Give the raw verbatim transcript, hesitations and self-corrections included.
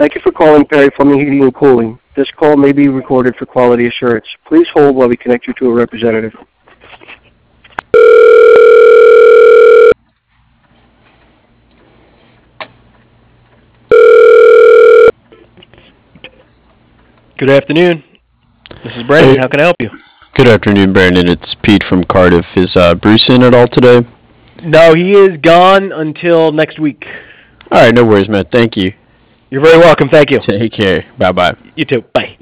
Thank you for calling Perry Plumbing, Heating, and Cooling. This call may be recorded for quality assurance. Please hold while we connect you to a representative. Good afternoon. This is Brandon. Hey, How can I help you? good afternoon, Brandon. It's Pete from Cardiff. Is uh, Bruce in at all today? No, he is gone until next week. All right, no worries, man. Thank you. You're very welcome. Thank you. Take care. Bye-bye. You too. Bye.